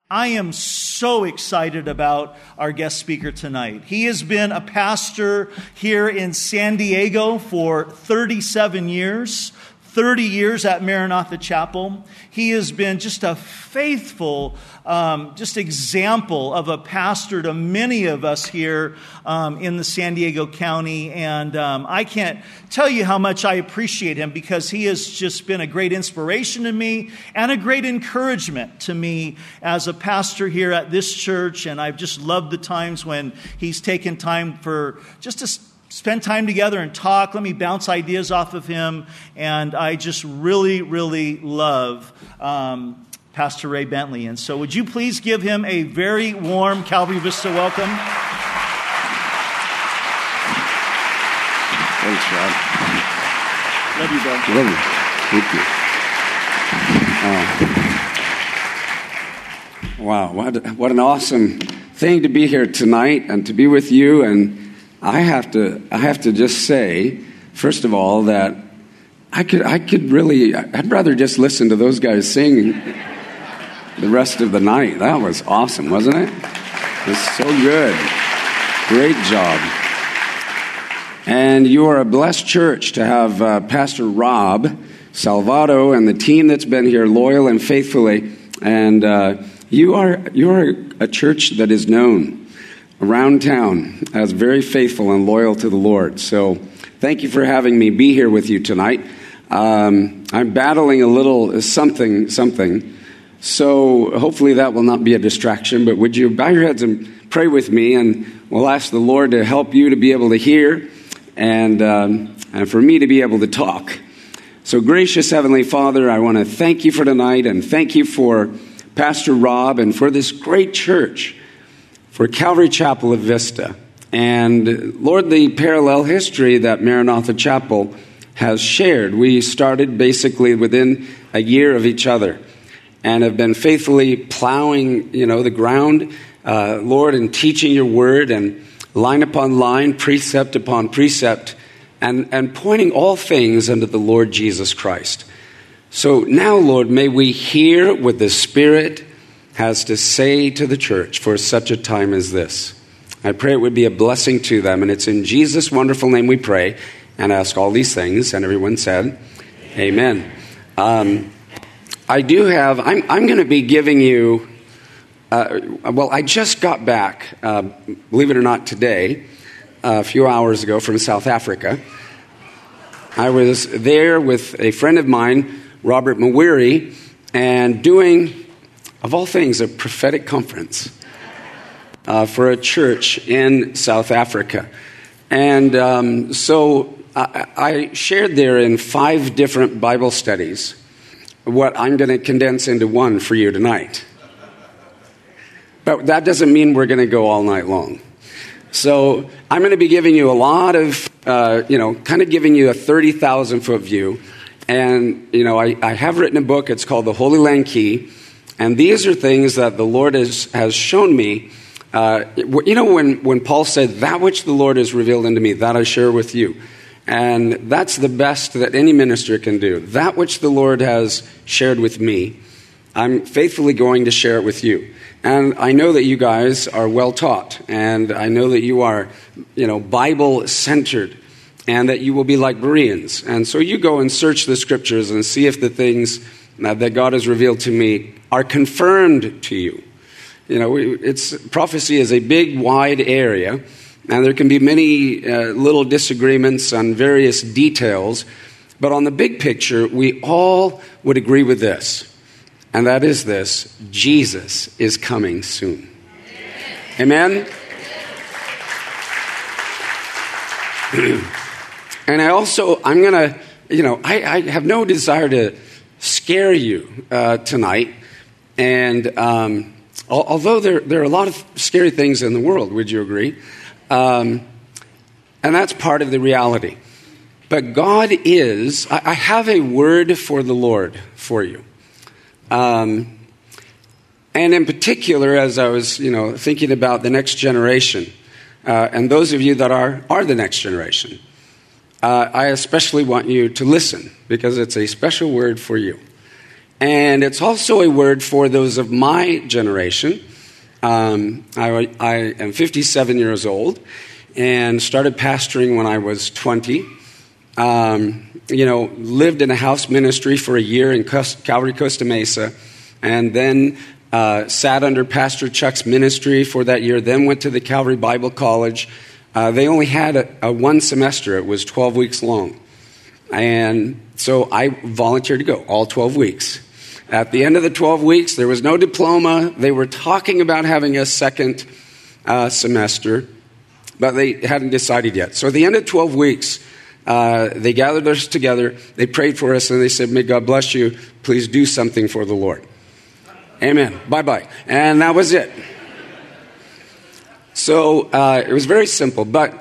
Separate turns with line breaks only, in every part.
I am so excited about our guest speaker tonight. He has been a pastor here in San Diego for 37 years, 30 years at Maranatha Chapel. He has been just a faithful just example of a pastor to many of us here in the San Diego County. And I can't tell you how much I appreciate him, because he has just been a great inspiration to me and a great encouragement to me as a pastor here at this church. And I've just loved the times when he's taken time for just to spend time together and talk. Let me bounce ideas off of him. And I just really, really love Pastor Ray Bentley. And so would you please give him a very warm Calvary Vista welcome?
Thanks, Rob.
Love you, bro.
Love you. Thank you. Wow, what an awesome thing to be here tonight and to be with you. And I have to just say, first of all, that I'd rather just listen to those guys sing the rest of the night. That was awesome, wasn't it? It was so good. Great job. And you are a blessed church to have Pastor Rob Salvato and the team that's been here loyal and faithfully. And you are a church that is known around town as very faithful and loyal to the Lord. So thank you for having me be here with you tonight. I'm battling a little something. So hopefully that will not be a distraction. But would you bow your heads and pray with me, and we'll ask the Lord to help you to be able to hear and for me to be able to talk. So gracious Heavenly Father, I want to thank you for tonight, and thank you for Pastor Rob and for this great church, for Calvary Chapel of Vista. And Lord, the parallel history that Maranatha Chapel has shared. We started basically within a year of each other and have been faithfully plowing, the ground, Lord, and teaching your word, and line upon line, precept upon precept, and pointing all things unto the Lord Jesus Christ. So now, Lord, may we hear what the Spirit has to say to the church for such a time as this. I pray it would be a blessing to them, and it's in Jesus' wonderful name we pray and ask all these things. And everyone said, Amen. I'm going to be giving you, I just got back, believe it or not, today, a few hours ago from South Africa. I was there with a friend of mine, Robert Mawiri, and doing, of all things, a prophetic conference for a church in South Africa. And so I shared there in 5 different Bible studies what I'm going to condense into one for you tonight. But that doesn't mean we're going to go all night long. So I'm going to be giving you a lot of, kind of giving you a 30,000-foot view. And, I have written a book. It's called The Holy Land Key. And these are things that the Lord has shown me. When Paul said, that which the Lord has revealed unto me, that I share with you. And that's the best that any minister can do. That which the Lord has shared with me, I'm faithfully going to share it with you. And I know that you guys are well taught. And I know that you are, Bible-centered. And that you will be like Bereans. And so you go and search the scriptures and see if the things that God has revealed to me are confirmed to you. Prophecy is a big, wide area. And there can be many little disagreements on various details. But on the big picture, we all would agree with this. And that is this: Jesus is coming soon. Amen? And I'm going to, I have no desire to scare you tonight. And although there are a lot of scary things in the world, would you agree? And that's part of the reality. But God is, I have a word for the Lord for you. And in particular, as I was, thinking about the next generation, and those of you that are the next generation, I especially want you to listen, because it's a special word for you. And it's also a word for those of my generation. I am 57 years old and started pastoring when I was 20. Lived in a house ministry for a year in Calvary, Costa Mesa, and then sat under Pastor Chuck's ministry for that year, then went to the Calvary Bible College. They only had a one semester. It was 12 weeks long. And so I volunteered to go all 12 weeks. At the end of the 12 weeks, there was no diploma. They were talking about having a second semester, but they hadn't decided yet. So at the end of 12 weeks, they gathered us together, they prayed for us, and they said, "May God bless you. Please do something for the Lord." Amen. Bye-bye. And that was it. So it was very simple, but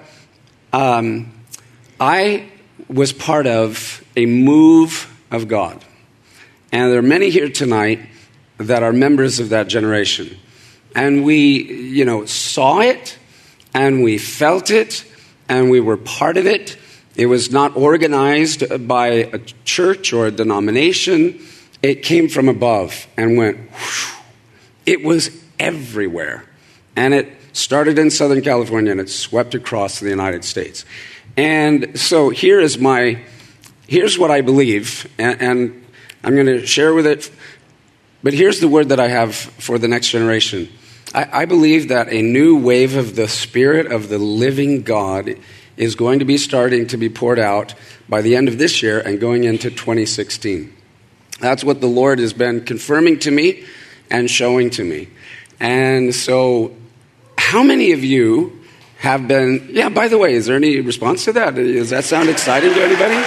I was part of a move of God. And there are many here tonight that are members of that generation. And we, saw it, and we felt it, and we were part of it. It was not organized by a church or a denomination. It came from above and went whoosh. It was everywhere. And it started in Southern California, and it swept across the United States. And so here's what I believe, and I'm going to share with it. But here's the word that I have for the next generation. I believe that a new wave of the Spirit of the living God is going to be starting to be poured out by the end of this year and going into 2016. That's what the Lord has been confirming to me and showing to me. And so how many of you have been, by the way, is there any response to that? Does that sound exciting to anybody?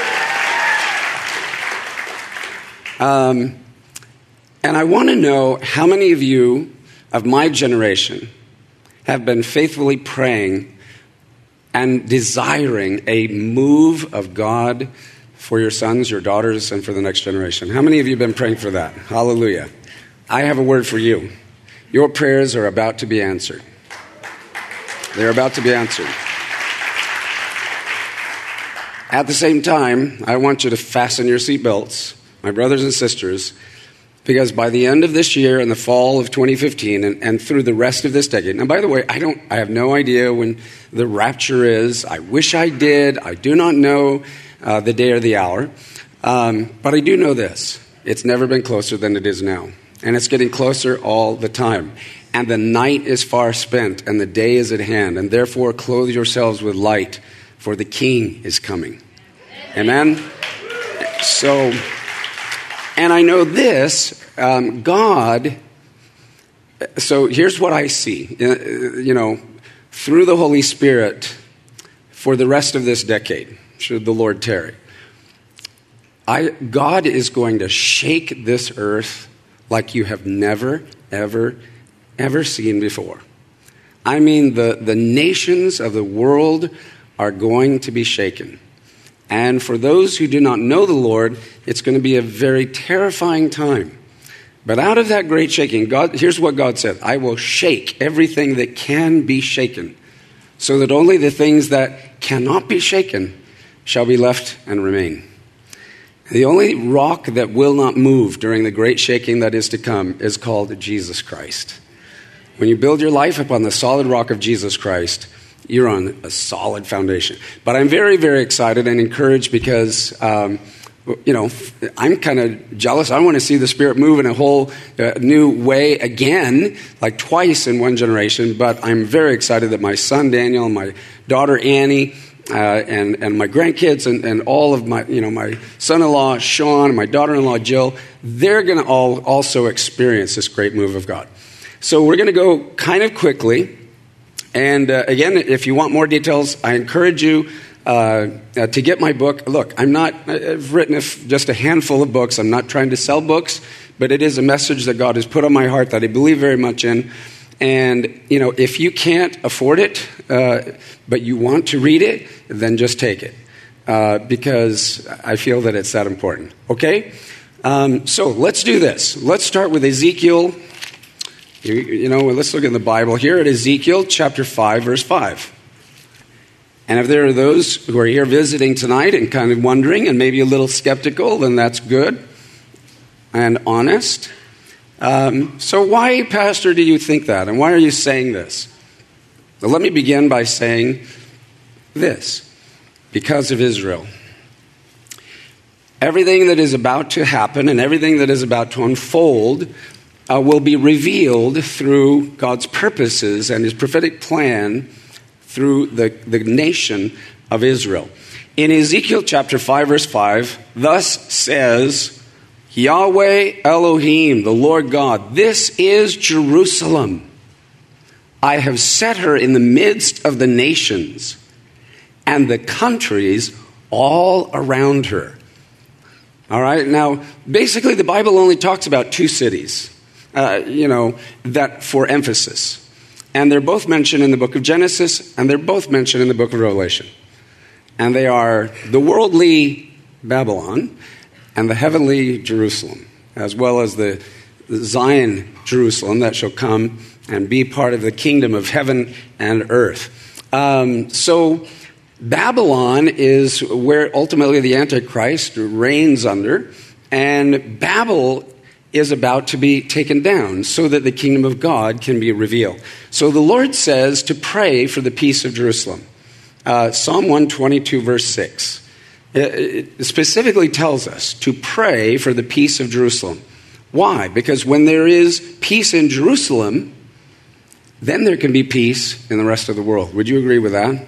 And I want to know how many of you of my generation have been faithfully praying and desiring a move of God for your sons, your daughters, and for the next generation. How many of you have been praying for that? Hallelujah. I have a word for you. Your prayers are about to be answered. They're about to be answered. At the same time, I want you to fasten your seatbelts, my brothers and sisters, because by the end of this year and the fall of 2015 and through the rest of this decade, and by the way, I have no idea when the rapture is. I wish I did. I do not know the day or the hour. But I do know this. It's never been closer than it is now. And it's getting closer all the time. And the night is far spent, and the day is at hand. And therefore, clothe yourselves with light, for the King is coming. Amen? So, and I know this, God, so here's what I see, through the Holy Spirit for the rest of this decade, should the Lord tarry. God is going to shake this earth like you have never, ever seen before. I mean, the nations of the world are going to be shaken. And for those who do not know the Lord, it's going to be a very terrifying time. But out of that great shaking, here's what God said: I will shake everything that can be shaken, so that only the things that cannot be shaken shall be left and remain. The only rock that will not move during the great shaking that is to come is called Jesus Christ. When you build your life upon the solid rock of Jesus Christ, you're on a solid foundation. But I'm very, very excited and encouraged because, I'm kind of jealous. I want to see the Spirit move in a whole new way again, like twice in one generation. But I'm very excited that my son Daniel and my daughter Annie and my grandkids and all of my, my son-in-law Sean and my daughter-in-law Jill, they're going to all also experience this great move of God. So we're going to go kind of quickly. And again, if you want more details, I encourage you to get my book. Look, I've written just a handful of books. I'm not trying to sell books, but it is a message that God has put on my heart that I believe very much in. And, if you can't afford it, but you want to read it, then just take it, because I feel that it's that important. Okay? So let's do this. Let's start with Ezekiel. Let's look in the Bible here at Ezekiel chapter 5, verse 5. And if there are those who are here visiting tonight and kind of wondering and maybe a little skeptical, then that's good. and honest. So why, Pastor, do you think that? And why are you saying this? Well, let me begin by saying this. Because of Israel. Everything that is about to happen and everything that is about to unfold will be revealed through God's purposes and his prophetic plan through the nation of Israel. In Ezekiel chapter 5, verse 5, thus says Yahweh Elohim, the Lord God, this is Jerusalem. I have set her in the midst of the nations and the countries all around her. All right, now, basically the Bible only talks about two cities, that for emphasis. And they're both mentioned in the book of Genesis, and they're both mentioned in the book of Revelation. And they are the worldly Babylon and the heavenly Jerusalem, as well as the Zion Jerusalem that shall come and be part of the kingdom of heaven and earth. So Babylon is where ultimately the Antichrist reigns under, and Babel is about to be taken down so that the kingdom of God can be revealed. So the Lord says to pray for the peace of Jerusalem. Psalm 122, verse 6. It specifically tells us to pray for the peace of Jerusalem. Why? Because when there is peace in Jerusalem, then there can be peace in the rest of the world. Would you agree with that?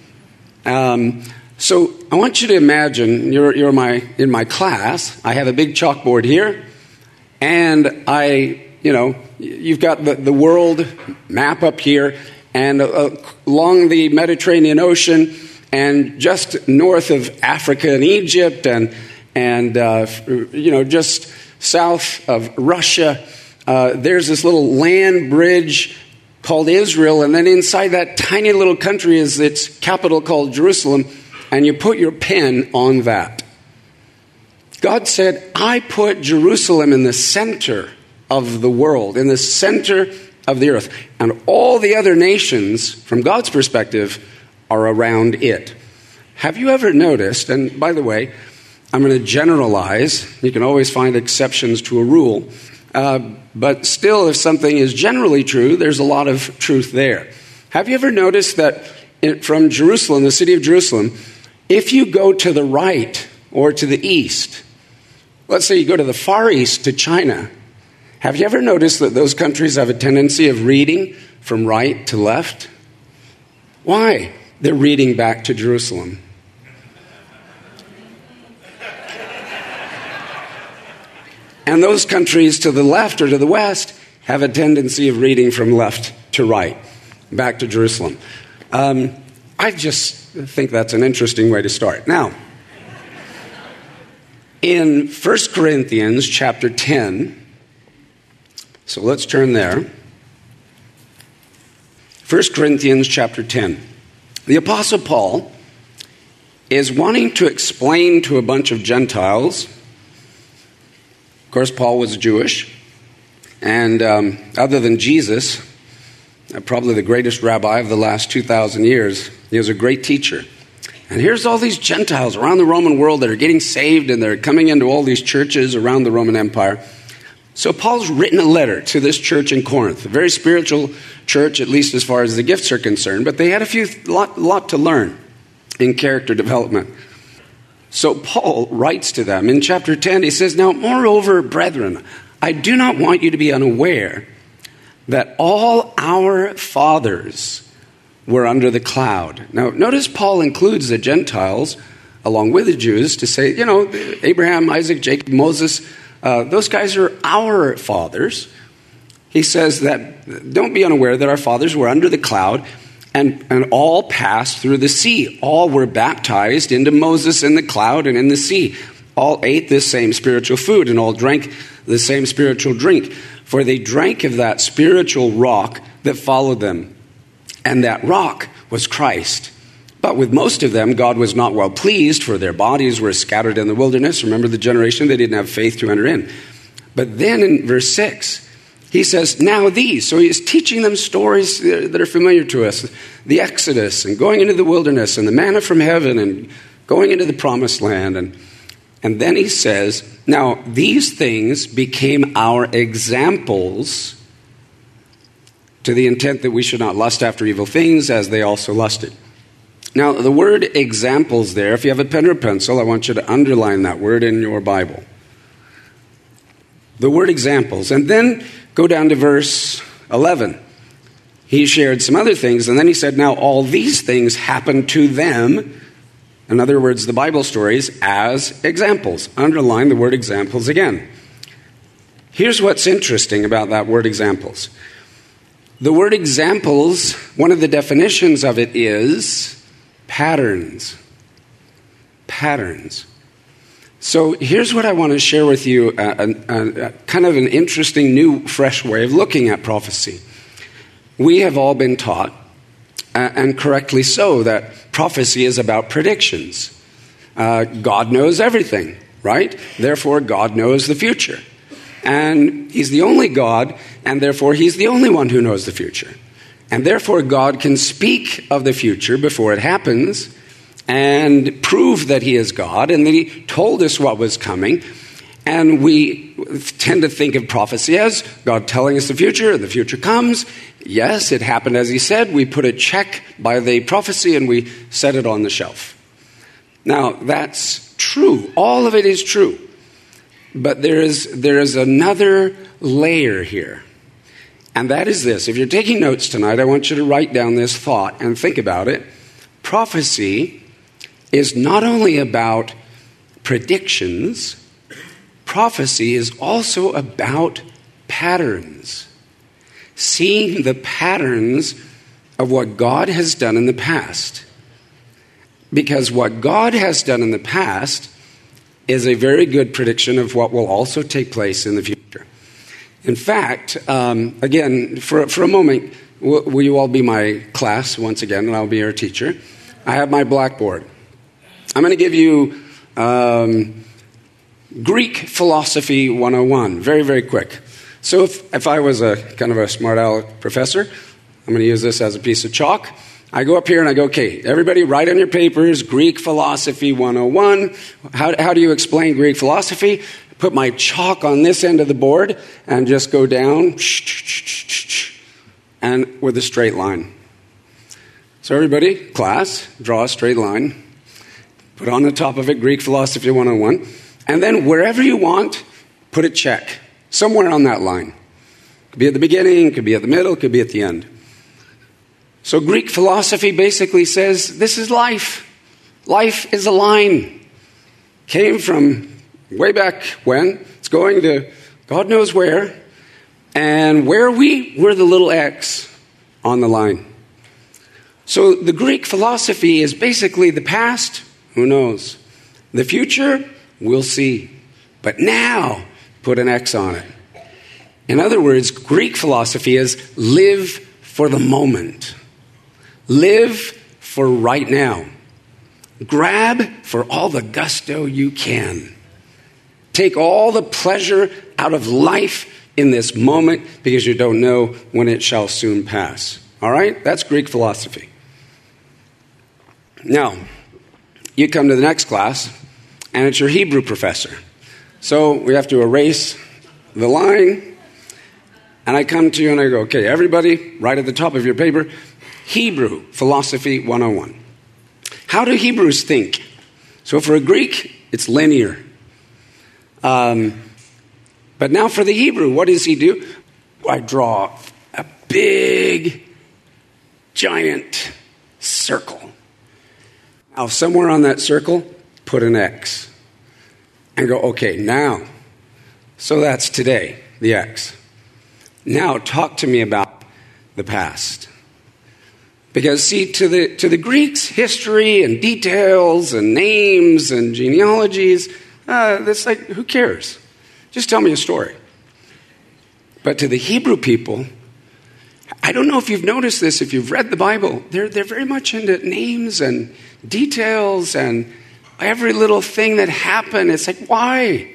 So I want you to imagine you're in my class. I have a big chalkboard here, and you've got the world map up here, and along the Mediterranean Ocean, and just north of Africa and Egypt, and just south of Russia, there's this little land bridge called Israel, and then inside that tiny little country is its capital called Jerusalem, and you put your pen on that. God said, I put Jerusalem in the center of the world, in the center of the earth, and all the other nations, from God's perspective, are around it. Have you ever noticed, and by the way, I'm going to generalize, you can always find exceptions to a rule, but still, if something is generally true, there's a lot of truth there. Have you ever noticed that from Jerusalem, the city of Jerusalem, if you go to the right or to the east, let's say you go to the Far East, to China, have you ever noticed that those countries have a tendency of reading from right to left? Why? They're reading back to Jerusalem. And those countries to the left or to the west have a tendency of reading from left to right, back to Jerusalem. I just think that's an interesting way to start. Now, in 1 Corinthians chapter 10, so let's turn there. 1 Corinthians chapter 10. The Apostle Paul is wanting to explain to a bunch of Gentiles. Of course, Paul was Jewish, and other than Jesus, probably the greatest rabbi of the last 2,000 years, he was a great teacher. And here's all these Gentiles around the Roman world that are getting saved, and they're coming into all these churches around the Roman Empire. So Paul's written a letter to this church in Corinth, a very spiritual church, at least as far as the gifts are concerned, but they had a lot to learn in character development. So Paul writes to them in chapter 10, he says, now, moreover, brethren, I do not want you to be unaware that all our fathers were under the cloud. Now, notice Paul includes the Gentiles along with the Jews to say, Abraham, Isaac, Jacob, Moses, those guys are our fathers. He says that don't be unaware that our fathers were under the cloud and all passed through the sea. All were baptized into Moses in the cloud and in the sea. All ate the same spiritual food and all drank the same spiritual drink. For they drank of that spiritual rock that followed them. And that rock was Christ. But with most of them, God was not well pleased, for their bodies were scattered in the wilderness. Remember the generation, they didn't have faith to enter in. But then in verse 6, he says, now these. So he's teaching them stories that are familiar to us. The Exodus and going into the wilderness and the manna from heaven and going into the promised land. And And then he says, now these things became our examples to the intent that we should not lust after evil things as they also lusted. Now, the word examples there, if you have a pen or a pencil, I want you to underline that word in your Bible. The word examples. And then go down to verse 11. He shared some other things, and then he said, now all these things happened to them, in other words, the Bible stories, as examples. Underline the word examples again. Here's what's interesting about that word examples. The word examples, one of the definitions of it is patterns. Patterns. So here's what I want to share with you, kind of an interesting, new, fresh way of looking at prophecy. We have all been taught, and correctly so, that prophecy is about predictions. God knows everything, right? Therefore, God knows the future. And he's the only God, and therefore he's the only one who knows the future. And therefore God can speak of the future before it happens and prove that he is God and that he told us what was coming. And we tend to think of prophecy as God telling us the future comes. Yes, it happened as he said. We put a check by the prophecy and we set it on the shelf. Now, that's true. All of it is true. But there is another layer here. And that is this. If you're taking notes tonight, I want you to write down this thought and think about it. Prophecy is not only about predictions, prophecy is also about patterns. Seeing the patterns of what God has done in the past. Because what God has done in the past is a very good prediction of what will also take place in the future. In fact, again, for a moment, will you all be my class once again, and I'll be your teacher. I have my blackboard. I'm going to give you Greek Philosophy 101, very, very quick. So if I was a kind of a smart aleck professor, I'm going to use this as a piece of chalk. I go up here and I go, okay, everybody write on your papers, Greek Philosophy 101. How do you explain Greek philosophy? Put my chalk on this end of the board and just go down and with a straight line. So everybody, class, draw a straight line. Put on the top of it Greek Philosophy 101. And then wherever you want, put a check. Somewhere on that line. Could be at the beginning, could be at the middle, could be at the end. So Greek philosophy basically says this is life. Life is a line. Came from way back when. It's going to God knows where. And where are we? We're the little X on the line. So the Greek philosophy is basically the past. Who knows? The future, we'll see. But now, put an X on it. In other words, Greek philosophy is live for the moment. Live for right now. Grab for all the gusto you can. Take all the pleasure out of life in this moment because you don't know when it shall soon pass. All right? That's Greek philosophy. Now, you come to the next class, and it's your Hebrew professor. So we have to erase the line, and I come to you and I go, okay, everybody, right at the top of your paper, Hebrew Philosophy 101. How do Hebrews think? So for a Greek, it's linear. But now for the Hebrew, what does he do? I draw a big, giant circle. Now somewhere on that circle, put an X. And go, okay, now. So that's today, the X. Now talk to me about the past. Because, see, to the Greeks, history and details and names and genealogies, that's like, who cares? Just tell me a story. But to the Hebrew people, I don't know if you've noticed this, if you've read the Bible, they're very much into names and details and every little thing that happened. It's like, why?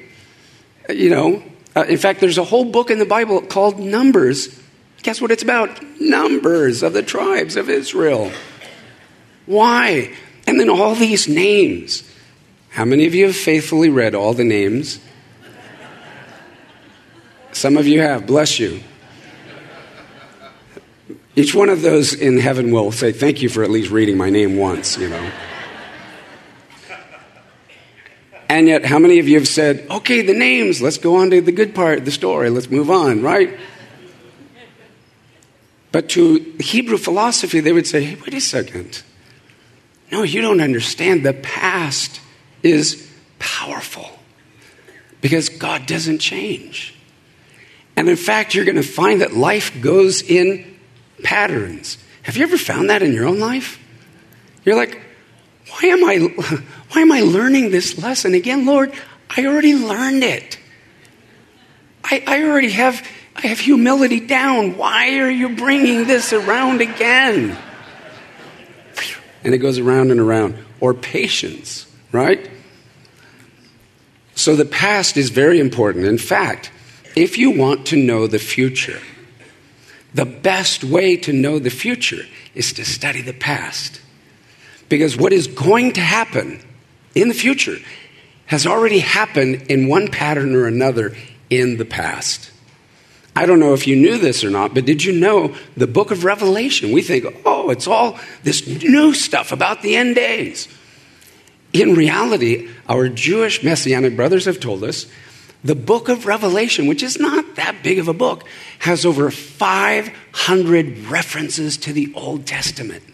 In fact, there's a whole book in the Bible called Numbers. Guess what it's about? Numbers of the tribes of Israel. Why? And then all these names. How many of you have faithfully read all the names? Some of you have. Bless you. Each one of those in heaven will say, thank you for at least reading my name once, And yet, how many of you have said, okay, the names, let's go on to the good part of the story. Let's move on, right? But to Hebrew philosophy, they would say, hey, wait a second. No, you don't understand. The past is powerful because God doesn't change. And in fact, you're going to find that life goes in patterns. Have you ever found that in your own life? You're like, why am I learning this lesson again, Lord? I already learned it. I already have humility down. Why are you bringing this around again? And it goes around and around. Or patience, right? So the past is very important. In fact, if you want to know the future, the best way to know the future is to study the past. Because what is going to happen in the future has already happened in one pattern or another in the past. I don't know if you knew this or not, but did you know the book of Revelation? We think, oh, it's all this new stuff about the end days. In reality, our Jewish Messianic brothers have told us the book of Revelation, which is not that big of a book, has over 500 references to the Old Testament.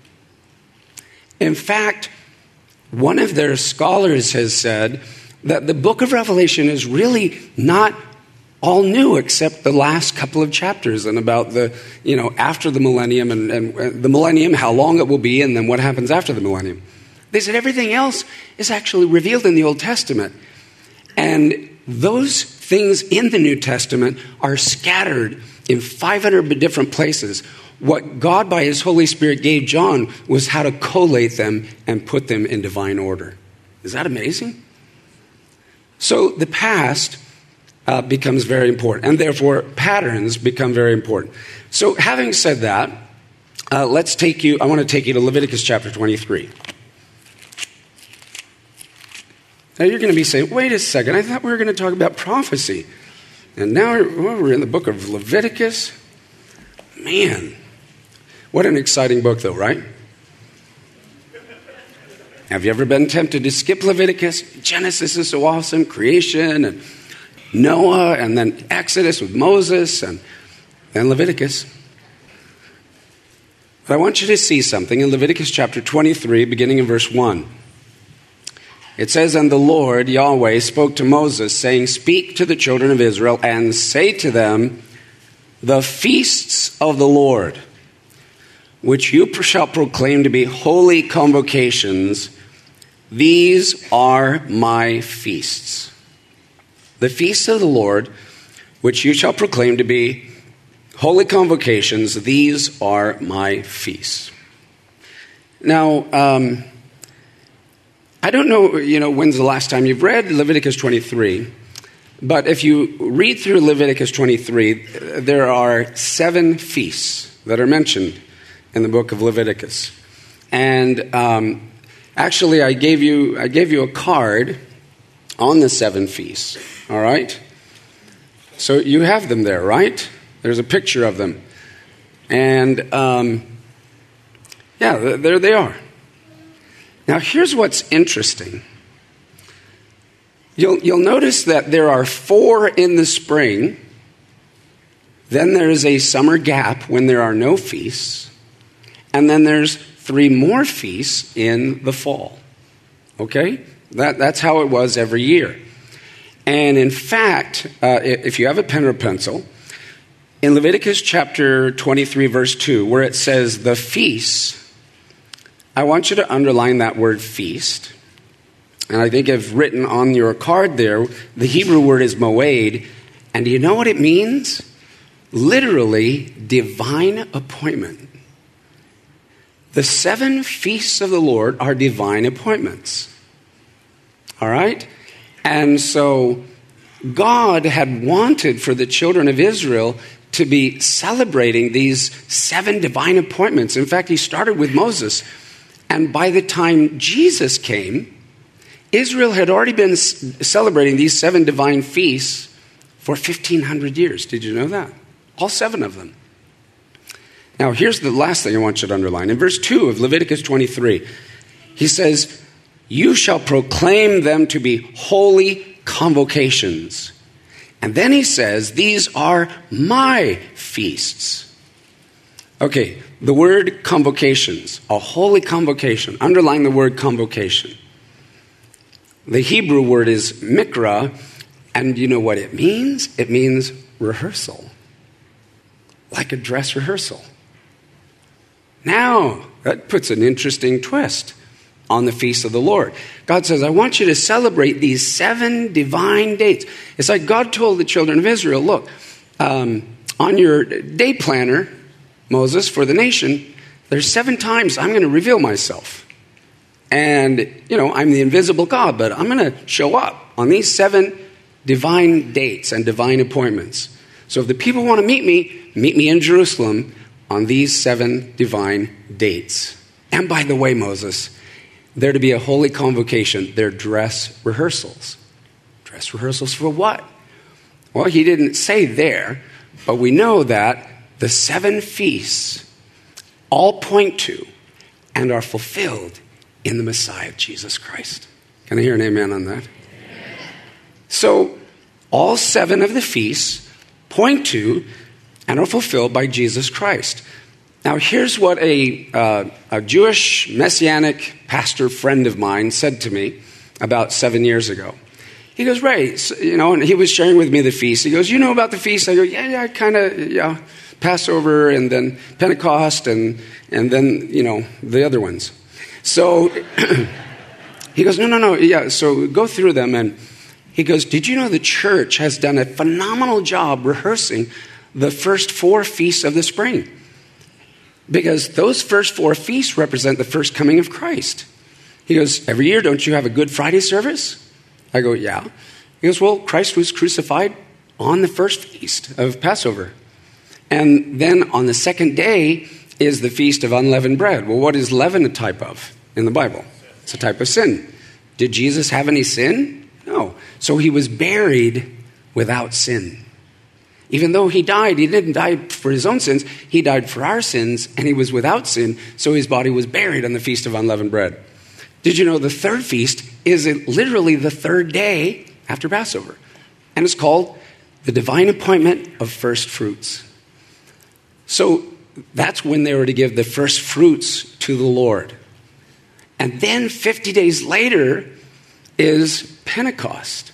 In fact, one of their scholars has said that the book of Revelation is really not all new except the last couple of chapters and about the, after the millennium and the millennium, how long it will be, and then what happens after the millennium. They said everything else is actually revealed in the Old Testament. And those things in the New Testament are scattered in 500 different places. What God, by his Holy Spirit, gave John was how to collate them and put them in divine order. Is that amazing? So the past becomes very important, and therefore patterns become very important. So having said that, I want to take you to Leviticus chapter 23. Now you're going to be saying, wait a second, I thought we were going to talk about prophecy. And now we're in the book of Leviticus. Man, what an exciting book though, right? Have you ever been tempted to skip Leviticus? Genesis is so awesome, creation, and Noah, and then Exodus with Moses, and then Leviticus. But I want you to see something in Leviticus chapter 23, beginning in verse 1. It says, and the Lord, Yahweh, spoke to Moses, saying, speak to the children of Israel and say to them, the feasts of the Lord, which you shall proclaim to be holy convocations, these are my feasts. The feasts of the Lord, which you shall proclaim to be holy convocations, these are my feasts. Now, I don't know, when's the last time you've read Leviticus 23, but if you read through Leviticus 23, there are 7 feasts that are mentioned in the book of Leviticus. And actually, I gave you a card on the 7 feasts, all right? So you have them there, right? There's a picture of them. And, there they are. Now, here's what's interesting. You'll notice that there are 4 in the spring. Then there's a summer gap when there are no feasts. And then there's 3 more feasts in the fall. Okay? That's how it was every year. And in fact, if you have a pen or pencil, in Leviticus chapter 23, verse 2, where it says the feasts, I want you to underline that word feast. And I think I've written on your card there, the Hebrew word is moed. And do you know what it means? Literally, divine appointment. The 7 feasts of the Lord are divine appointments. All right? And so God had wanted for the children of Israel to be celebrating these 7 divine appointments. In fact, he started with Moses. And by the time Jesus came, Israel had already been celebrating these 7 divine feasts for 1,500 years. Did you know that? All 7 of them. Now, here's the last thing I want you to underline. In verse 2 of Leviticus 23, he says, "You shall proclaim them to be holy convocations." And then he says, "These are my feasts." Okay, the word convocations, a holy convocation. Underline the word convocation. The Hebrew word is mikra, and you know what it means? It means rehearsal, like a dress rehearsal. Now, that puts an interesting twist on the feast of the Lord. God says, I want you to celebrate these 7 divine dates. It's like God told the children of Israel, look, on your day planner, Moses, for the nation, there's 7 times I'm going to reveal myself. And, I'm the invisible God, but I'm going to show up on these 7 divine dates and divine appointments. So if the people want to meet me in Jerusalem on these 7 divine dates. And by the way, Moses, they're to be a holy convocation. They're dress rehearsals. Dress rehearsals for what? Well, he didn't say there, but we know that the 7 feasts all point to and are fulfilled in the Messiah, Jesus Christ. Can I hear an amen on that? Amen. So, all 7 of the feasts point to and are fulfilled by Jesus Christ. Now, here's what a Jewish Messianic pastor friend of mine said to me about 7 years ago. He goes, Ray, and he was sharing with me the feast. He goes, you know about the feast? I go, yeah, kind of, Passover and then Pentecost and then, the other ones. So he goes, no, yeah, so go through them. And he goes, did you know the church has done a phenomenal job rehearsing the first 4 feasts of the spring? Because those first 4 feasts represent the first coming of Christ. He goes, every year, don't you have a Good Friday service? I go, yeah. He goes, well, Christ was crucified on the first feast of Passover. And then on the second day is the Feast of Unleavened Bread. Well, what is leaven a type of in the Bible? It's a type of sin. Did Jesus have any sin? No. So he was buried without sin. Even though he died, he didn't die for his own sins. He died for our sins, and he was without sin, so his body was buried on the Feast of Unleavened Bread. Did you know the third feast is literally the 3rd day after Passover? And it's called the divine appointment of first fruits. So that's when they were to give the first fruits to the Lord. And then 50 days later is Pentecost.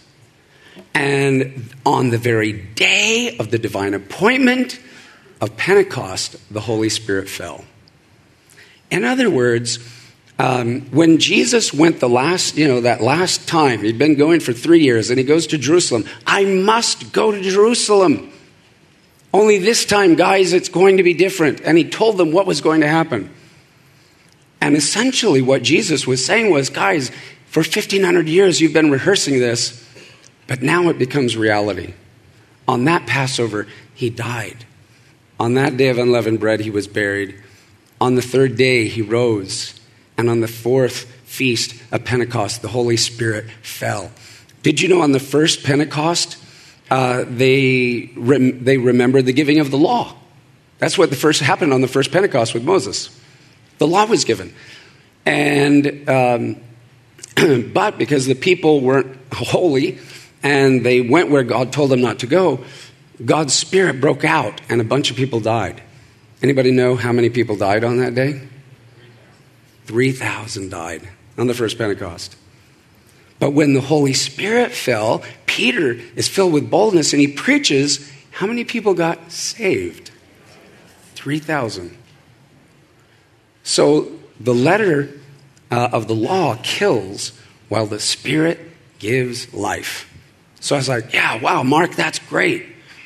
And on the very day of the divine appointment of Pentecost, the Holy Spirit fell. In other words, when Jesus went that last time, he'd been going for 3 years, and he goes to Jerusalem. I must go to Jerusalem. Only this time, guys, it's going to be different. And he told them what was going to happen. And essentially what Jesus was saying was, guys, for 1,500 years you've been rehearsing this, but now it becomes reality. On that Passover, he died. On that day of unleavened bread, he was buried. On the 3rd day, he rose. And on the 4th feast of Pentecost, the Holy Spirit fell. Did you know on the first Pentecost, they remembered the giving of the law? That's what happened on the first Pentecost with Moses. The law was given. And but because the people weren't holy and they went where God told them not to go, God's Spirit broke out and a bunch of people died. Anybody know how many people died on that day? 3,000 died on the first Pentecost. But when the Holy Spirit fell, Peter is filled with boldness and he preaches. How many people got saved? 3,000. So the letter of the law kills while the Spirit gives life. So I was like, yeah, wow, Mark, that's great.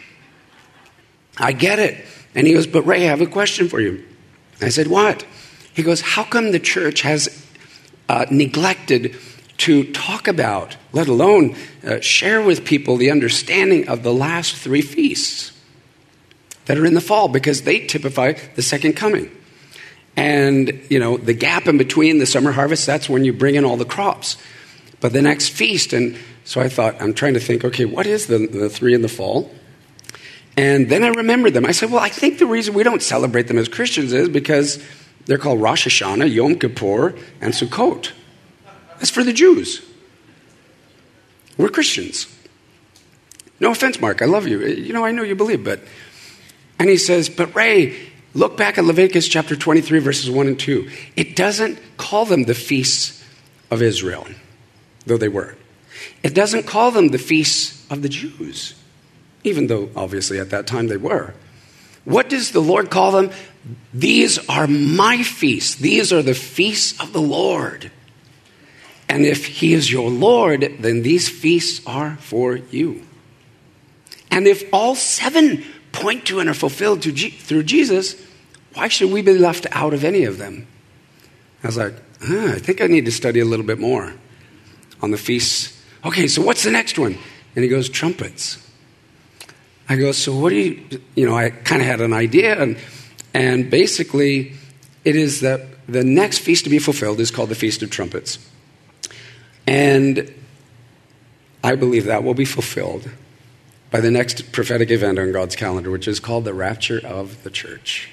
I get it. And he goes, but Ray, I have a question for you. I said, what? He goes, how come the church has neglected to talk about, let alone share with people the understanding of the last 3 feasts that are in the fall, because they typify the second coming. And, the gap in between the summer harvest, that's when you bring in all the crops. But the next feast, and so I thought, I'm trying to think, okay, what is the 3 in the fall? And then I remembered them. I said, well, I think the reason we don't celebrate them as Christians is because they're called Rosh Hashanah, Yom Kippur, and Sukkot. That's for the Jews. We're Christians. No offense, Mark, I love you. I know you believe, but... And he says, but Ray, look back at Leviticus chapter 23, verses 1 and 2. It doesn't call them the feasts of Israel, though they were. It doesn't call them the feasts of the Jews, even though obviously at that time they were. What does the Lord call them? These are my feasts. These are the feasts of the Lord. And if he is your Lord, then these feasts are for you. And if all 7 point to and are fulfilled through Jesus, why should we be left out of any of them? I was like, I think I need to study a little bit more on the feasts. Okay, so what's the next one? And he goes, trumpets. I go, so what do I kind of had an idea, and basically it is that the next feast to be fulfilled is called the Feast of Trumpets. And I believe that will be fulfilled by the next prophetic event on God's calendar, which is called the rapture of the church.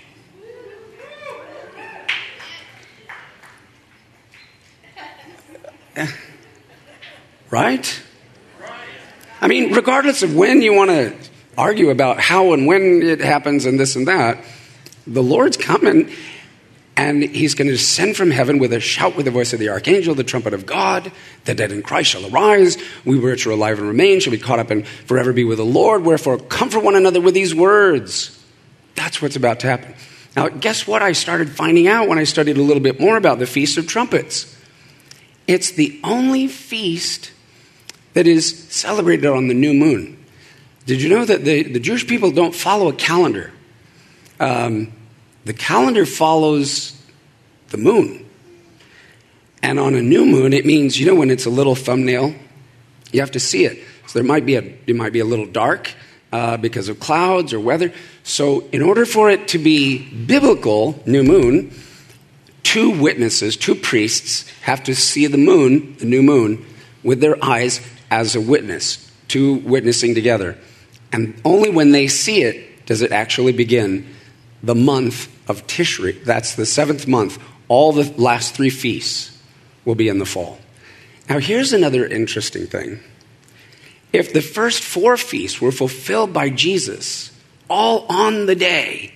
Right? I mean, regardless of when you want to argue about how and when it happens and this and that, the Lord's coming, and he's going to descend from heaven with a shout, with the voice of the archangel, the trumpet of God. The dead in Christ shall arise. We which are alive and remain shall be caught up and forever be with the Lord. Wherefore, comfort one another with these words. That's what's about to happen. Now, guess what I started finding out when I studied a little bit more about the Feast of Trumpets? It's the only feast that is celebrated on the new moon. Did you know that the Jewish people don't follow a calendar? The calendar follows the moon. And on a new moon, it means, when it's a little thumbnail, you have to see it. So it might be a little dark because of clouds or weather. So in order for it to be biblical, new moon, 2 witnesses, 2 priests have to see the moon, the new moon, with their eyes as a witness, 2 witnessing together. And only when they see it does it actually begin the month of Tishri. That's the 7th month. All the last 3 feasts will be in the fall. Now, here's another interesting thing. If the first 4 feasts were fulfilled by Jesus all on the day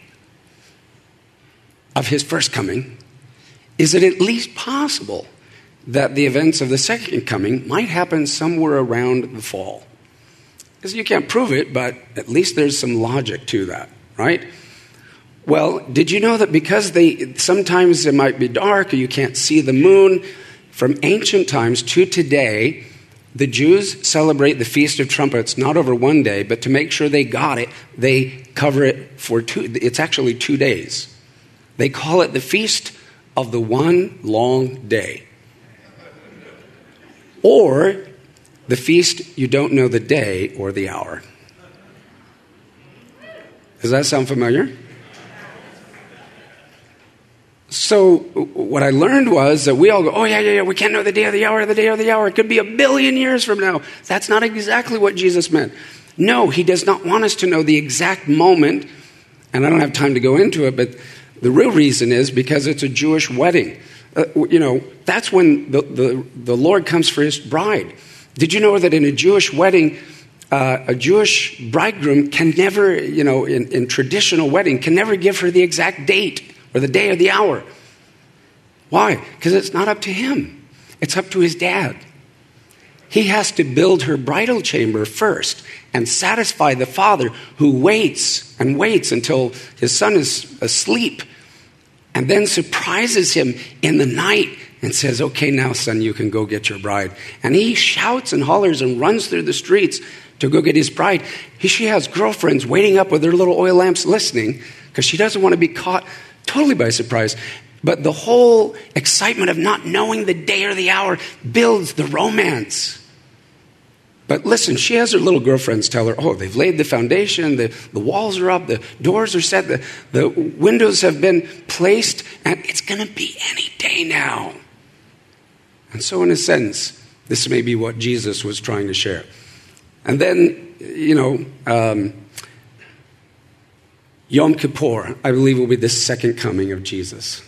of his first coming, is it at least possible that the events of the second coming might happen somewhere around the fall? Because you can't prove it, but at least there's some logic to that, right? Well, did you know that because sometimes it might be dark or you can't see the moon, from ancient times to today, the Jews celebrate the Feast of Trumpets not over one day, but to make sure they got it, they cover it for 2. It's actually 2 days. They call it the Feast of the One Long Day. Or the feast you don't know the day or the hour. Does that sound familiar? So what I learned was that we all go, oh, yeah, we can't know the day or the hour, the day or the hour. It could be 1 billion years from now. That's not exactly what Jesus meant. No, he does not want us to know the exact moment. And I don't have time to go into it, but the real reason is because it's a Jewish wedding. That's when the Lord comes for his bride. Did you know that in a Jewish wedding, a Jewish bridegroom can never, in traditional wedding, can never give her the exact date or the day or the hour? Why? Because it's not up to him. It's up to his dad. He has to build her bridal chamber first and satisfy the father who waits and waits until his son is asleep and then surprises him in the night and says, okay, now, son, you can go get your bride. And he shouts and hollers and runs through the streets to go get his bride. She has girlfriends waiting up with their little oil lamps listening because she doesn't want to be caught totally by surprise. But the whole excitement of not knowing the day or the hour builds the romance. But listen, she has her little girlfriends tell her, oh, they've laid the foundation, the walls are up, the doors are set, the windows have been placed, and it's going to be any day now. And so in a sense, This may be what Jesus was trying to share. And then, Yom Kippur, I believe, will be the second coming of Jesus.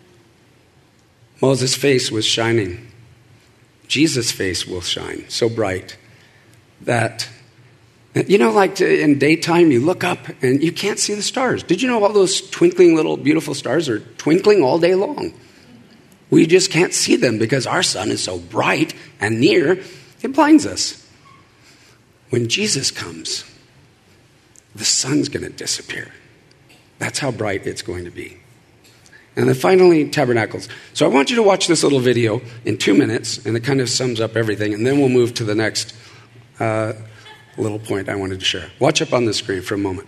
Moses' face was shining. Jesus' face will shine so bright that, like in daytime, you look up and you can't see the stars. Did you know all those twinkling little beautiful stars are twinkling all day long? We just can't see them because our sun is so bright and near, it blinds us. When Jesus comes, the sun's going to disappear. That's how bright it's going to be. And then finally, tabernacles. So I want you to watch this little video in 2 minutes, and it kind of sums up everything, and then we'll move to the next little point I wanted to share. Watch up on the screen for a moment.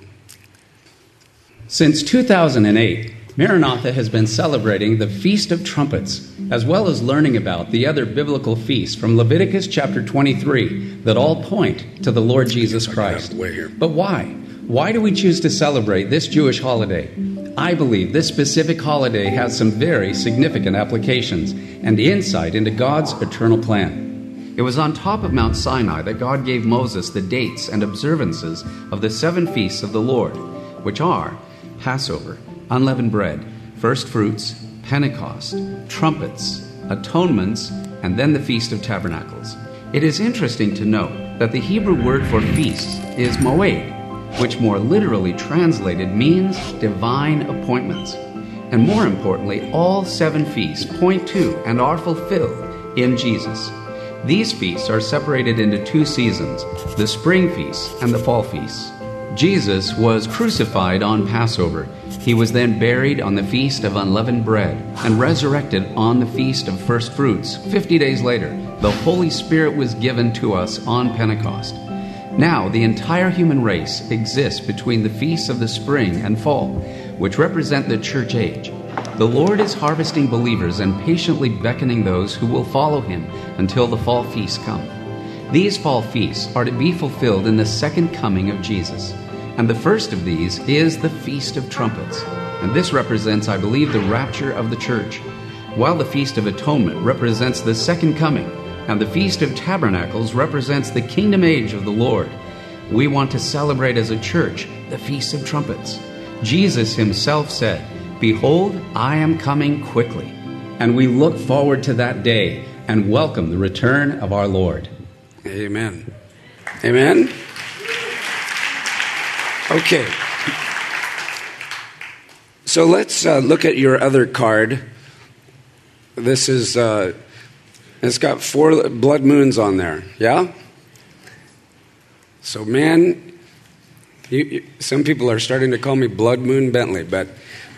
Since 2008, Maranatha has been celebrating the Feast of Trumpets, as well as learning about the other biblical feasts from Leviticus chapter 23 that all point to the Lord Jesus Christ. But why? Why do we choose to celebrate this Jewish holiday? I believe this specific holiday has some very significant applications and insight into God's eternal plan. It was on top of Mount Sinai that God gave Moses the dates and observances of the 7 feasts of the Lord, which are Passover, unleavened bread, first fruits, Pentecost, trumpets, atonements, and then the Feast of Tabernacles. It is interesting to note that the Hebrew word for feasts is moed, which more literally translated means divine appointments. And more importantly, all 7 feasts point to and are fulfilled in Jesus. These feasts are separated into 2 seasons, the spring feasts and the fall feasts. Jesus was crucified on Passover. He was then buried on the Feast of Unleavened Bread and resurrected on the Feast of First Fruits. 50 days later, the Holy Spirit was given to us on Pentecost. Now, the entire human race exists between the feasts of the spring and fall, which represent the church age. The Lord is harvesting believers and patiently beckoning those who will follow him until the fall feasts come. These fall feasts are to be fulfilled in the second coming of Jesus. And the first of these is the Feast of Trumpets. And this represents, I believe, the rapture of the church, while the Feast of Atonement represents the second coming, and the Feast of Tabernacles represents the kingdom age of the Lord. We want to celebrate as a church the Feast of Trumpets. Jesus himself said, "Behold, I am coming quickly." And we look forward to that day and welcome the return of our Lord.
Amen. Amen. Okay. So let's look at your other card. This is... it's got 4 blood moons on there, yeah? So, man, some people are starting to call me Blood Moon Bentley, but...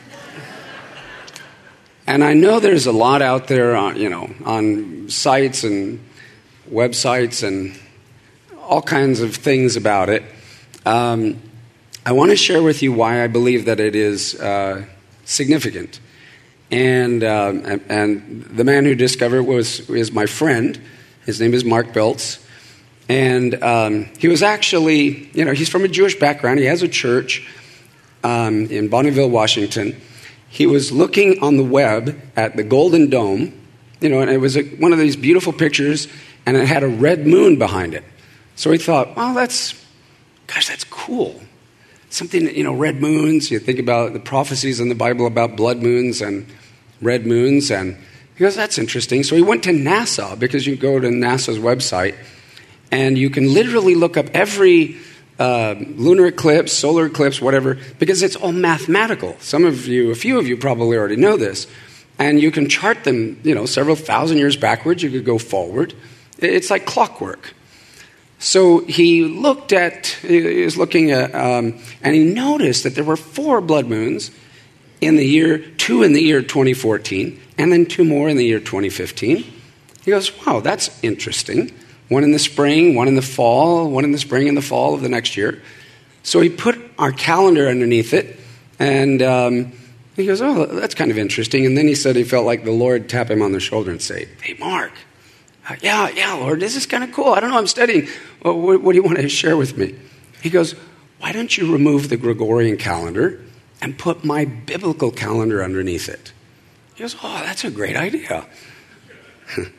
And I know there's a lot out there on sites and websites and all kinds of things about it. I want to share with you why I believe that it is significant. And the man who discovered it is my friend. His name is Mark Beltz. And he was actually, he's from a Jewish background. He has a church in Bonneville, Washington. He was looking on the web at the Golden Dome, and it was one of these beautiful pictures, and it had a red moon behind it. So he thought, well, that's cool. Something, red moons, you think about the prophecies in the Bible about blood moons and red moons, and he goes, that's interesting. So he went to NASA, because you can go to NASA's website, and you can literally look up every lunar eclipse, solar eclipse, whatever, because it's all mathematical. A few of you probably already know this, and you can chart them, several thousand years backwards. You could go forward. It's like clockwork. So he was looking at, and he noticed that there were 4 blood moons in the year, 2 in the year 2014, and then 2 more in the year 2015. He goes, wow, that's interesting. 1 in the spring, 1 in the fall, 1 in the spring and the fall of the next year. So he put our calendar underneath it, and he goes, oh, that's kind of interesting. And then he said he felt like the Lord tap him on the shoulder and say, hey, Mark, yeah, Lord, this is kind of cool. I don't know, I'm studying. Well, what do you want to share with me? He goes, why don't you remove the Gregorian calendar and put my biblical calendar underneath it? He goes, oh, that's a great idea.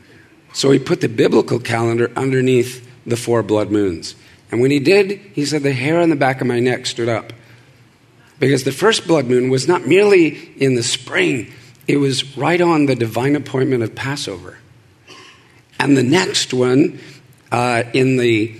So he put the biblical calendar underneath the 4 blood moons. And when he did, he said, the hair on the back of my neck stood up. Because the first blood moon was not merely in the spring, it was right on the divine appointment of Passover. And the next one, in the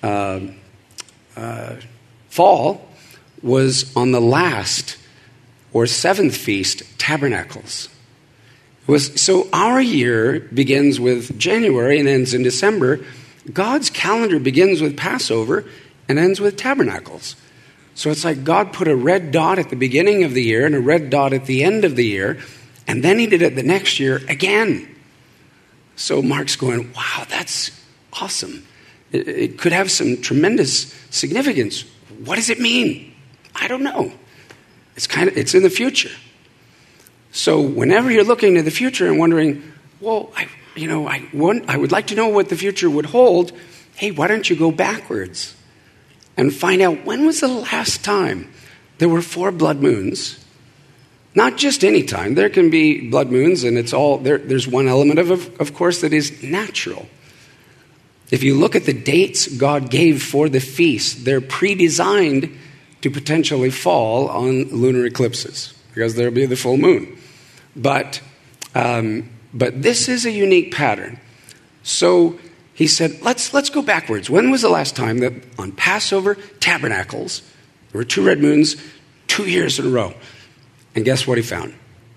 fall, was on the last or 7th feast, Tabernacles. So our year begins with January and ends in December. God's calendar begins with Passover and ends with Tabernacles. So it's like God put a red dot at the beginning of the year and a red dot at the end of the year, and then he did it the next year again. So Mark's going, wow, that's awesome. It could have some tremendous significance. What does it mean? I don't know. It's in the future. So whenever you're looking to the future and wondering, well, I would like to know what the future would hold, hey, why don't you go backwards and find out when was the last time there were 4 blood moons? Not just any time. There can be blood moons, and it's all there's one element of course, that is natural. If you look at the dates God gave for the feast, they're pre-designed to potentially fall on lunar eclipses because there'll be the full moon. But this is a unique pattern. So he said, let's go backwards. When was the last time that on Passover, Tabernacles, there were 2 red moons 2 years in a row? And guess what he found?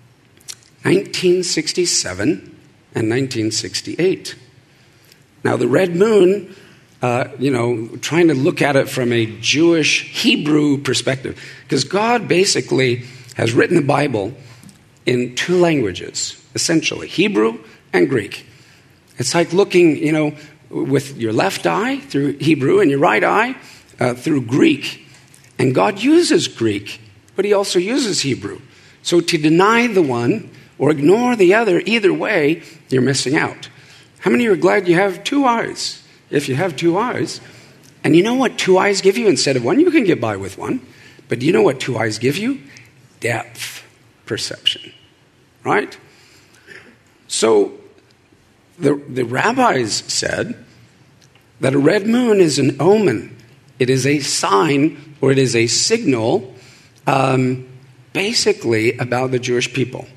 1967 and 1968. Now the red moon, trying to look at it from a Jewish Hebrew perspective, because God basically has written the Bible in 2 languages, essentially, Hebrew and Greek. It's like looking, with your left eye through Hebrew and your right eye through Greek. And God uses Greek, but he also uses Hebrew. So to deny the one or ignore the other, either way, you're missing out. How many are glad you have 2 eyes? If you have 2 eyes, and you know what 2 eyes give you instead of 1? You can get by with 1. But do you know what 2 eyes give you? Depth perception, right? So the rabbis said that a red moon is an omen. It is a sign, or it is a signal, basically about the Jewish people.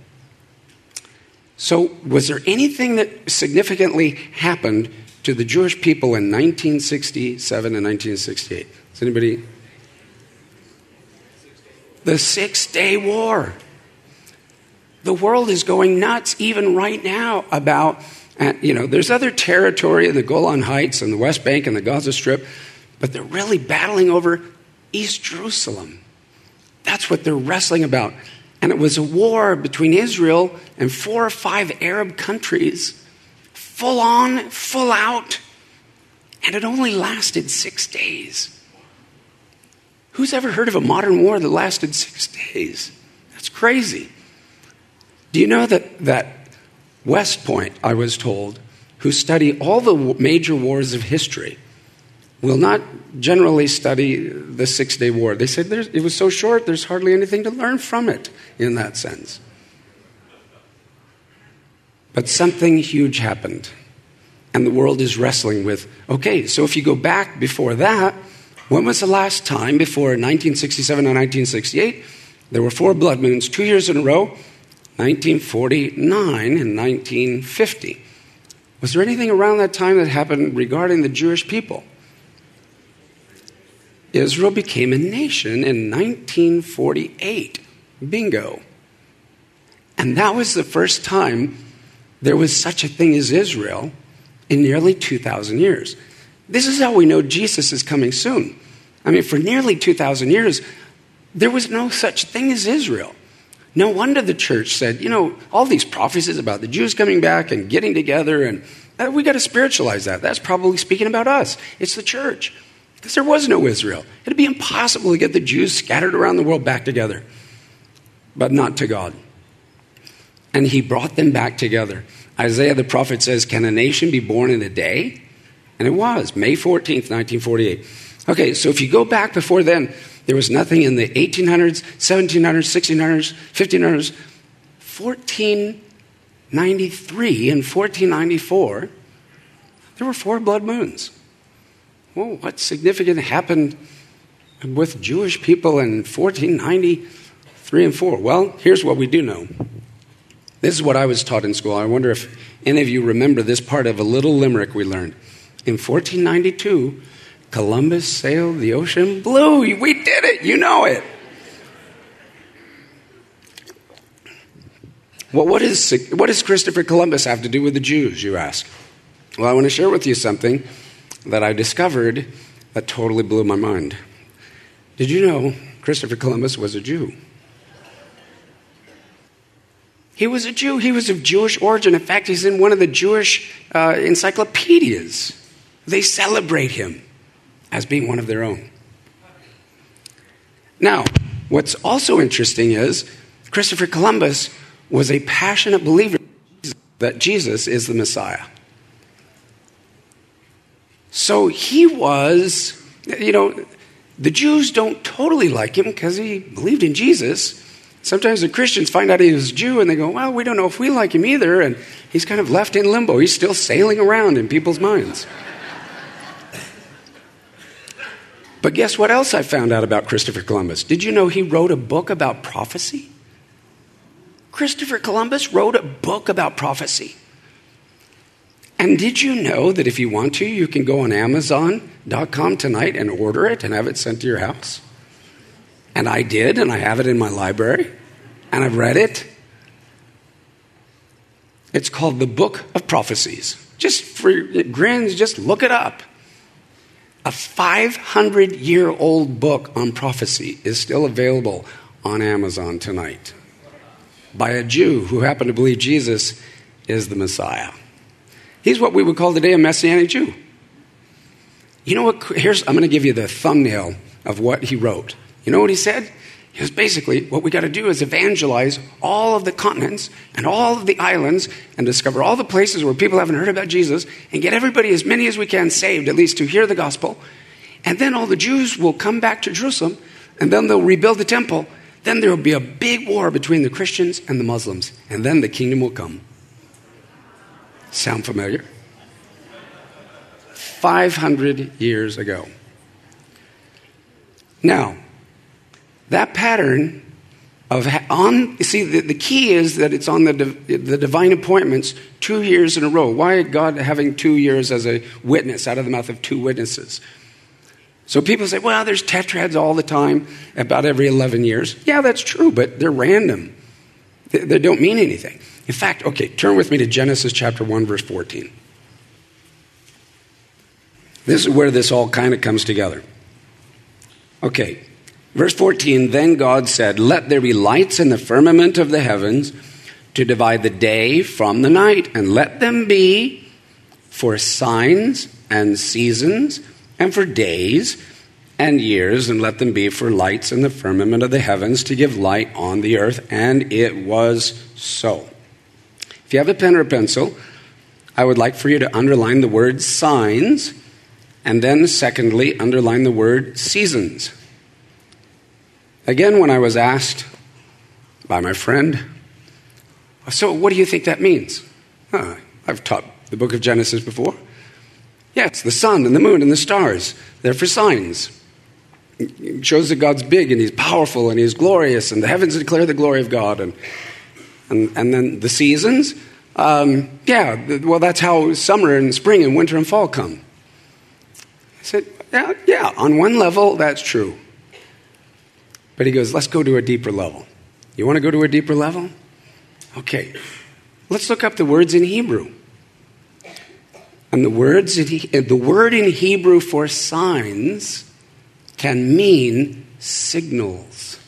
So was there anything that significantly happened to the Jewish people in 1967 and 1968? Does anybody? The 6-Day War. The world is going nuts even right now about, there's other territory in the Golan Heights and the West Bank and the Gaza Strip, but they're really battling over East Jerusalem. That's what they're wrestling about. And it was a war between Israel and 4 or 5 Arab countries, full on, full out, and it only lasted 6 days. Who's ever heard of a modern war that lasted 6 days? That's crazy. Do you know that West Point, I was told, who study all the major wars of history, will not generally study the 6-Day War. They said it was so short, there's hardly anything to learn from it in that sense. But something huge happened, and the world is wrestling with, okay, so if you go back before that, when was the last time before 1967 and 1968? There were 4 blood moons 2 years in a row, 1949 and 1950. Was there anything around that time that happened regarding the Jewish people? Israel became a nation in 1948. Bingo. And that was the first time there was such a thing as Israel in nearly 2,000 years. This is how we know Jesus is coming soon. I mean, for nearly 2,000 years, there was no such thing as Israel. No wonder the church said, all these prophecies about the Jews coming back and getting together, and we got to spiritualize that. That's probably speaking about us. It's the church. Because there was no Israel. It'd be impossible to get the Jews scattered around the world back together. But not to God. And he brought them back together. Isaiah the prophet says, can a nation be born in a day? And it was, May 14th, 1948. Okay, so if you go back before then, there was nothing in the 1800s, 1700s, 1600s, 1500s. 1493 and 1494, There were 4 blood moons. Well, what significant happened with Jewish people in 1493 and 4? Well, here's what we do know. This is what I was taught in school. I wonder if any of you remember this part of a little limerick we learned. In 1492, Columbus sailed the ocean blue. We did it. You know it. Well, what does Christopher Columbus have to do with the Jews, you ask? Well, I want to share with you something that I discovered that totally blew my mind. Did you know Christopher Columbus was a Jew? He was a Jew. He was of Jewish origin. In fact, he's in one of the Jewish encyclopedias. They celebrate him as being one of their own. Now, what's also interesting is Christopher Columbus was a passionate believer that Jesus is the Messiah. So he was, the Jews don't totally like him because he believed in Jesus. Sometimes the Christians find out he was a Jew and they go, well, we don't know if we like him either. And he's kind of left in limbo. He's still sailing around in people's minds. But guess what else I found out about Christopher Columbus? Did you know he wrote a book about prophecy? Christopher Columbus wrote a book about prophecy. And did you know that if you want to, you can go on Amazon.com tonight and order it and have it sent to your house? And I did, and I have it in my library, and I've read it. It's called The Book of Prophecies. Just for grins, just look it up. A 500-year-old book on prophecy is still available on Amazon tonight by a Jew who happened to believe Jesus is the Messiah. He's what we would call today a Messianic Jew. You know what? I'm going to give you the thumbnail of what he wrote. You know what he said? He was basically, what we got to do is evangelize all of the continents and all of the islands and discover all the places where people haven't heard about Jesus and get everybody, as many as we can, saved, at least to hear the gospel. And then all the Jews will come back to Jerusalem, and then they'll rebuild the temple. Then there will be a big war between the Christians and the Muslims, and then the kingdom will come. Sound familiar? 500 years ago. Now, that pattern of the key is that it's on the divine appointments 2 years in a row. Why God having 2 years as a witness out of the mouth of 2 witnesses? So people say, well, there's tetrads all the time, about every 11 years. Yeah, that's true, but they're random. They don't mean anything. In fact, okay, turn with me to Genesis chapter 1, verse 14. This is where this all kind of comes together. Okay, verse 14, then God said, let there be lights in the firmament of the heavens to divide the day from the night, and let them be for signs and seasons and for days and years, and let them be for lights in the firmament of the heavens to give light on the earth. And it was so. If you have a pen or a pencil, I would like for you to underline the word signs, and then secondly, underline the word seasons. Again, when I was asked by my friend, so what do you think that means? I've taught the book of Genesis before. Yeah, it's the sun and the moon and the stars. They're for signs. It shows that God's big and he's powerful and he's glorious, and the heavens declare the glory of God. And then the seasons, that's how summer and spring and winter and fall come. I said, yeah, on one level, that's true. But he goes, let's go to a deeper level. You want to go to a deeper level? Okay, let's look up the words in Hebrew. And the word in Hebrew for signs can mean signals.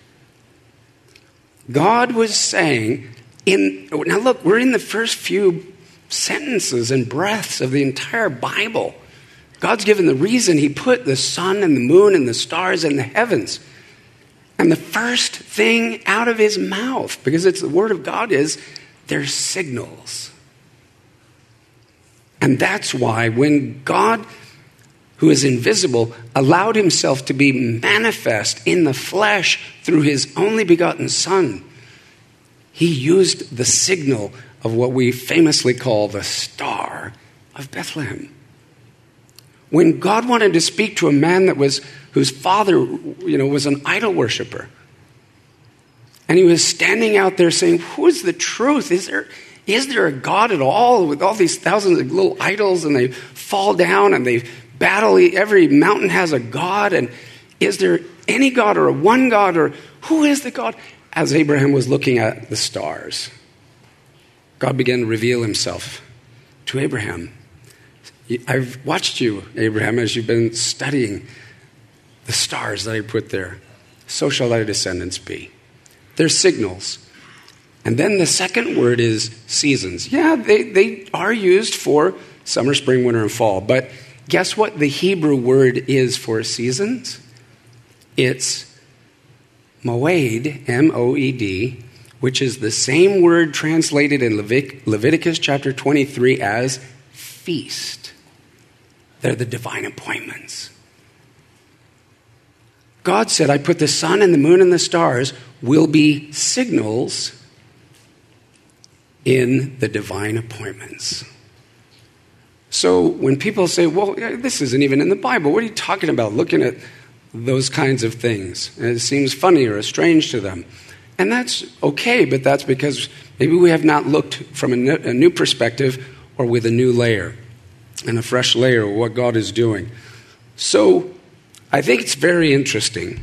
God was saying, now look, we're in the first few sentences and breaths of the entire Bible. God's given the reason he put the sun and the moon and the stars in the heavens. And the first thing out of his mouth, because it's the word of God, is they're signals. And that's why when God, who is invisible, allowed himself to be manifest in the flesh through his only begotten Son, he used the signal of what we famously call the Star of Bethlehem. When God wanted to speak to a man whose father, was an idol worshiper, and he was standing out there saying, "Who is the truth? Is there a God at all with all these thousands of little idols, and they fall down and they battle? Every mountain has a God, and is there any God or a one God, or who is the God?" As Abraham was looking at the stars, God began to reveal himself to Abraham. I've watched you, Abraham, as you've been studying the stars that I put there. So shall thy descendants be. They're signals. And then the second word is seasons. Yeah, they are used for summer, spring, winter, and fall. But guess what the Hebrew word is for seasons? It's moed, M-O-E-D, which is the same word translated in Leviticus chapter 23 as feast. They're the divine appointments. God said, I put the sun and the moon and the stars will be signals in the divine appointments. So when people say, well, this isn't even in the Bible, what are you talking about looking at those kinds of things? And it seems funny or strange to them. And that's okay, but that's because maybe we have not looked from a new perspective or with a new layer and a fresh layer of what God is doing. So I think it's very interesting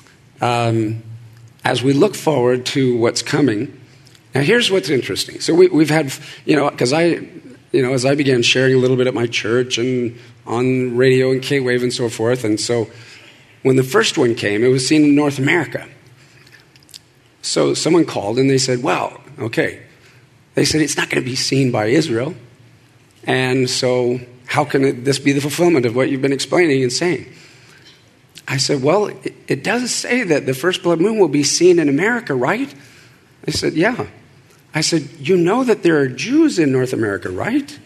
as we look forward to what's coming. Now, here's what's interesting. So we've had, because as I began sharing a little bit at my church and on radio and K-Wave and so forth, and so when the first one came, it was seen in North America. So someone called and they said, well, okay. They said, it's not going to be seen by Israel. And so how can this be the fulfillment of what you've been explaining and saying? I said, well, it does say that the first blood moon will be seen in America, right? They said, yeah. I said, you know that there are Jews in North America, right?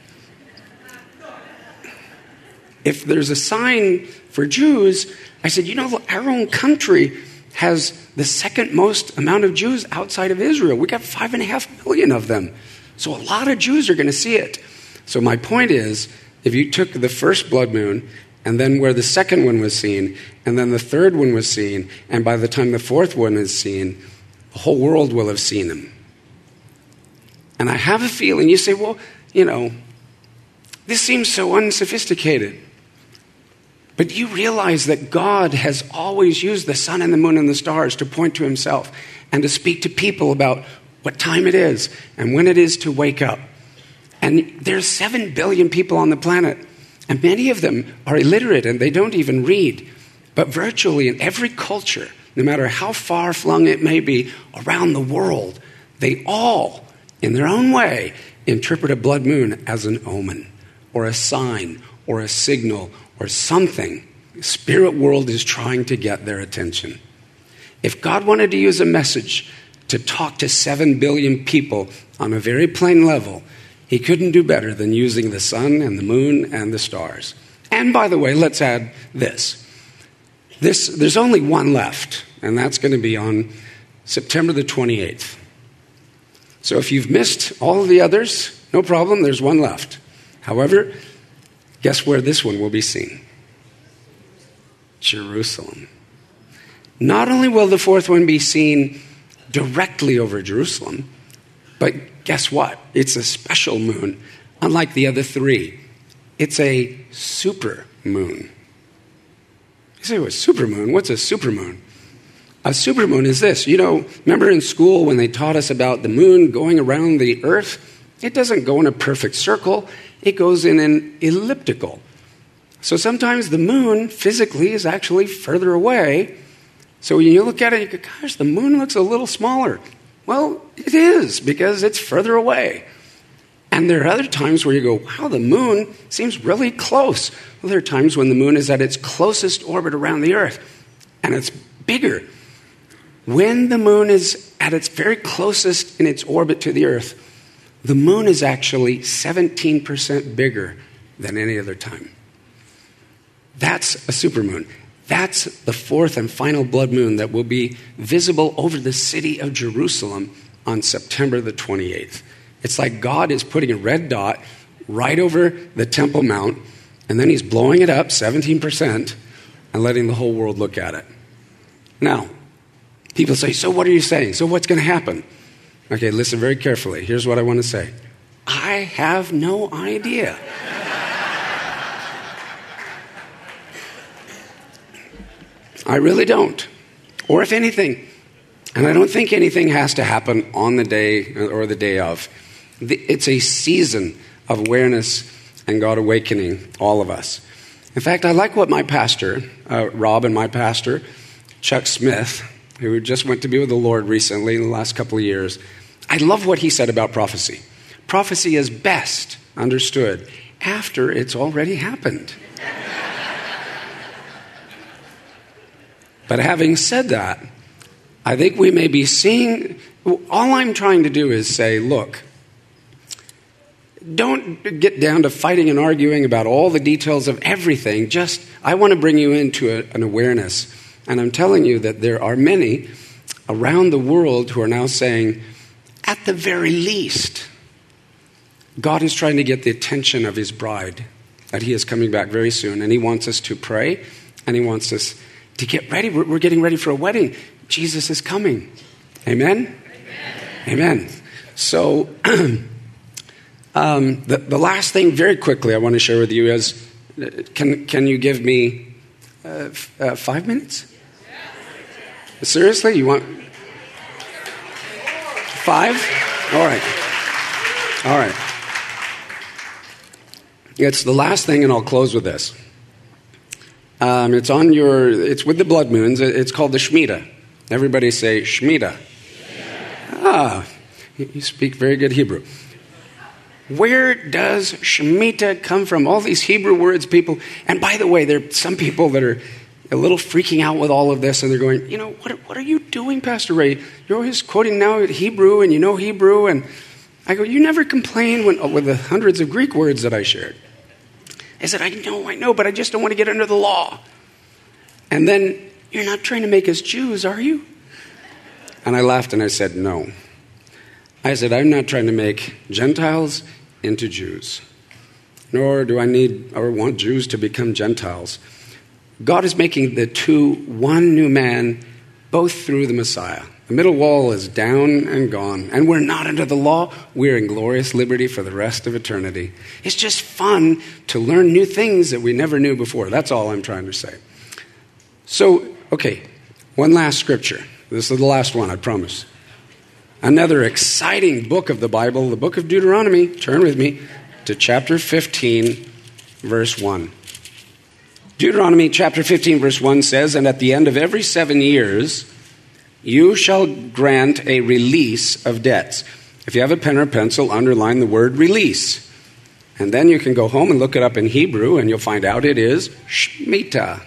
If there's a sign for Jews, I said, our own country has the second most amount of Jews outside of Israel. We got 5.5 million of them. So a lot of Jews are going to see it. So my point is, if you took the first blood moon and then where the second one was seen, and then the third one was seen, and by the time the fourth one is seen, the whole world will have seen them. And I have a feeling, you say, well, this seems so unsophisticated. But do you realize that God has always used the sun and the moon and the stars to point to himself and to speak to people about what time it is and when it is to wake up? And there's 7 billion people on the planet, and many of them are illiterate and they don't even read. But virtually in every culture, no matter how far-flung it may be around the world, they all, in their own way, interpret a blood moon as an omen or a sign or a signal or something. The spirit world is trying to get their attention. If God wanted to use a message to talk to 7 billion people on a very plain level, he couldn't do better than using the sun and the moon and the stars. And by the way, let's add this. There's only one left, and that's going to be on September the 28th. So if you've missed all of the others, no problem, there's one left. However, guess where this one will be seen? Jerusalem. Not only will the fourth one be seen directly over Jerusalem, but guess what? It's a special moon, unlike the other three. It's a super moon. You say, well, supermoon? What's a supermoon? A supermoon is this. Remember in school when they taught us about the moon going around the earth? It doesn't go in a perfect circle. It goes in an elliptical. So sometimes the moon physically is actually further away. So when you look at it, you go, gosh, the moon looks a little smaller. Well, it is because it's further away. And there are other times where you go, wow, the moon seems really close. Well, there are times when the moon is at its closest orbit around the earth and it's bigger. When the moon is at its very closest in its orbit to the earth, the moon is actually 17% bigger than any other time. That's a supermoon. That's the fourth and final blood moon that will be visible over the city of Jerusalem on September the 28th. It's like God is putting a red dot right over the Temple Mount, and then he's blowing it up 17% and letting the whole world look at it. Now, people say, so what are you saying? So what's going to happen? Okay, listen very carefully. Here's what I want to say. I have no idea. I really don't. Or if anything, and I don't think anything has to happen on the day or the day of. It's a season of awareness and God awakening all of us. In fact, I like what my pastor, Rob, and my pastor, Chuck Smith, who just went to be with the Lord recently in the last couple of years, I love what he said about prophecy. Prophecy is best understood after it's already happened. But having said that, I think we may be seeing, all I'm trying to do is say, look, don't get down to fighting and arguing about all the details of everything. Just, I want to bring you into an awareness. And I'm telling you that there are many around the world who are now saying, at the very least, God is trying to get the attention of his bride, that he is coming back very soon. And he wants us to pray, and he wants us to get ready. We're getting ready for a wedding. Jesus is coming. Amen? Amen. So, the last thing very quickly I want to share with you is, can you give me 5 minutes? Seriously? You want 5? All right. All right. It's the last thing, and I'll close with this. It's with the blood moons. It's called the Shemitah. Everybody say Shemitah. Ah, you speak very good Hebrew. Where does Shemitah come from? All these Hebrew words, people. And by the way, there are some people that are a little freaking out with all of this, and they're going, what are you doing, Pastor Ray? You're always quoting now Hebrew, and you know Hebrew. And I go, you never complain with the hundreds of Greek words that I shared. I said, I know, but I just don't want to get under the law. And then, you're not trying to make us Jews, are you? And I laughed and I said, no. I said, I'm not trying to make Gentiles into Jews. Nor do I need or want Jews to become Gentiles. God is making the two one new man, both through the Messiah. The middle wall is down and gone. And we're not under the law. We're in glorious liberty for the rest of eternity. It's just fun to learn new things that we never knew before. That's all I'm trying to say. So, okay, one last scripture. This is the last one, I promise. Another exciting book of the Bible, the book of Deuteronomy. Turn with me to chapter 15, verse 1. Deuteronomy chapter 15, verse 1 says, and at the end of every 7 years, you shall grant a release of debts. If you have a pen or a pencil, underline the word release. And then you can go home and look it up in Hebrew, and you'll find out it is Shemitah.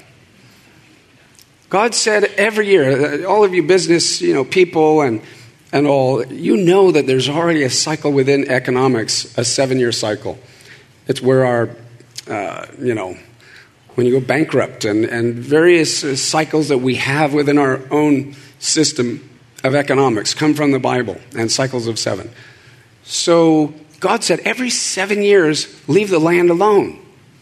God said every year, all of you business, people and all, you know that there's already a cycle within economics, a 7-year cycle. It's where our, when you go bankrupt and various cycles that we have within our own system of economics come from the Bible and cycles of 7. So God said every 7 years, leave the land alone.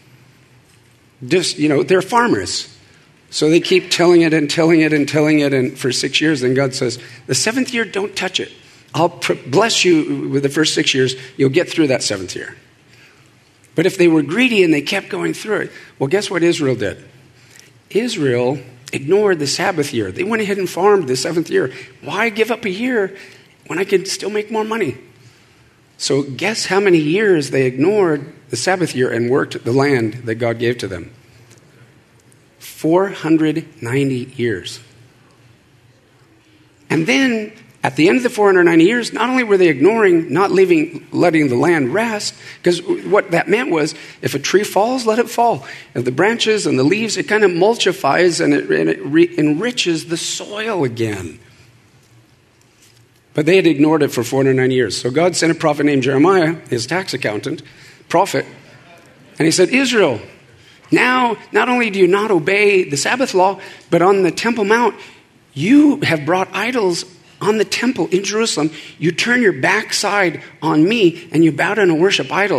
Just, they're farmers. So they keep tilling it and for 6 years. Then God says, the 7th year, don't touch it. I'll bless you with the first 6 years. You'll get through that 7th year. But if they were greedy and they kept going through it, well, guess what Israel did? Israel ignored the Sabbath year. They went ahead and farmed the 7th year. Why give up a year when I could still make more money? So guess how many years they ignored the Sabbath year and worked the land that God gave to them? 490 years. And then, at the end of the 490 years, not only were they ignoring, not letting the land rest, because what that meant was, if a tree falls, let it fall. If the branches and the leaves, it kind of mulchifies and it enriches the soil again. But they had ignored it for 490 years. So God sent a prophet named Jeremiah, his tax accountant, prophet, and he said, Israel, now, not only do you not obey the Sabbath law, but on the Temple Mount, you have brought idols on the temple in Jerusalem. You turn your backside on me and you bow down and worship idols.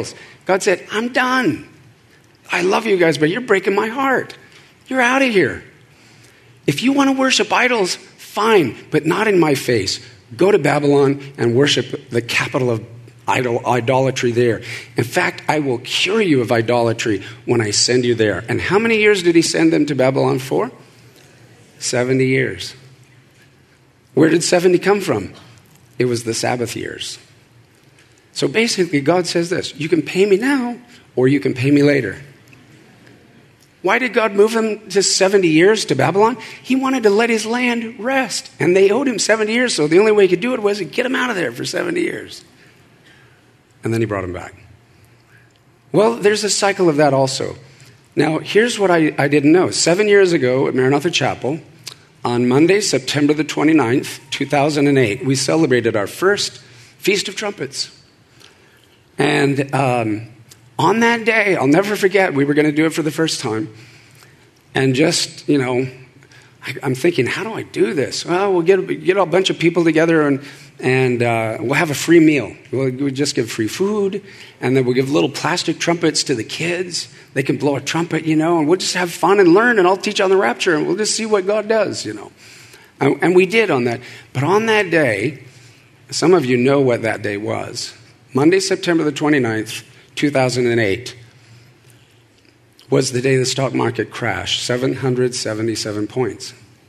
God said, I'm done. I love you guys, but you're breaking my heart. You're out of here. If you want to worship idols, fine, but not in my face. Go to Babylon and worship the capital of idolatry there. In fact, I will cure you of idolatry when I send you there. And how many years did he send them to Babylon for? 70 years. Where did 70 come from? It was the Sabbath years. So basically, God says this, you can pay me now or you can pay me later. Why did God move them to 70 years to Babylon? He wanted to let his land rest. And they owed him 70 years, so the only way he could do it was to get them out of there for 70 years. And then he brought them back. Well, there's a cycle of that also. Now, here's what I didn't know. 7 years ago at Maranatha Chapel, on Monday, September the 29th, 2008, we celebrated our first Feast of Trumpets. And on that day, I'll never forget, we were going to do it for the first time. And just, I'm thinking, how do I do this? Well, we'll get a bunch of people together and we'll have a free meal. We'll just give free food, and then we'll give little plastic trumpets to the kids. They can blow a trumpet, and we'll just have fun and learn, and I'll teach on the rapture, and we'll just see what God does, And we did on that. But on that day, some of you know what that day was. Monday, September the 29th, 2008, was the day the stock market crashed, 777 points.